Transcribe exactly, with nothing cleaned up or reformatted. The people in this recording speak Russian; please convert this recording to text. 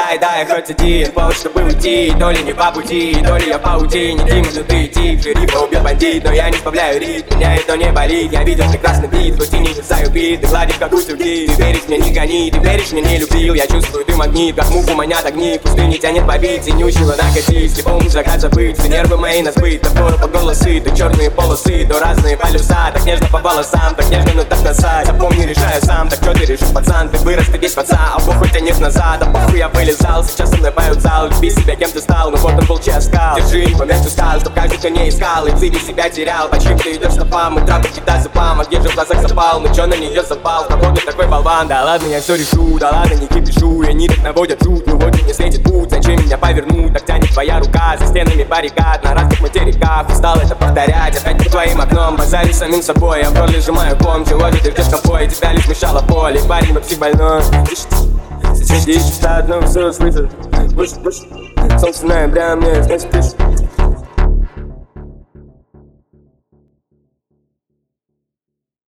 дай, дай, хоть один повод, чтобы уйти. То ли не по пути, то ли я в паутине. Дима, ну ты тип, шерифа убил бандит, но я не сбавляю ритм, меня это не болит. Я видел прекрасный вид, хоть и не вязаю бит. Ты гладишь как утюги, ты веришь мне, не гони. Ты веришь мне, не любил, я чувствую, ты магнит. Как мух у манят огни, в пустыне тянет побить. Синющего накатись, либо ум загад забыть. Все нервы мои на сбыт, напору по голосы. Ты черные полосы, то разные полюса. Так нежно по волосам, так нежно, но так насать. Запомни, решаю сам, так что ты решил, пацан? Ты вырос, ты весь пацан, а похуй тянешь назад. А похуй я вылезал, сейчас со мной поют зал. Люби себя, кем ты стал, но вот он был час скал. Держи, момент устал, чтоб каждый ко не искал. И ты себя терял, почему ты идешь стопам? И трапы кидай зубам, а где же в глазах запал? Ну чё на нее запал, походу такой болван. Да ладно, я все решу, да ладно, не кипишу. И они так наводят жуть, ну вот и не светит путь. Зачем меня повернуть, так тянет твоя рука. За стенами баррикад, на разных материках. Устал это повторять, опять под твоим окном. Базарю самим собой, я в горле сжимаю ком. Чего же ты ждешь компой, тебя лишь мешало поле. Парень, но псих больной. Здесь что одно все слышит. Выше, выше. Солнце ноября мне, значит, пишет.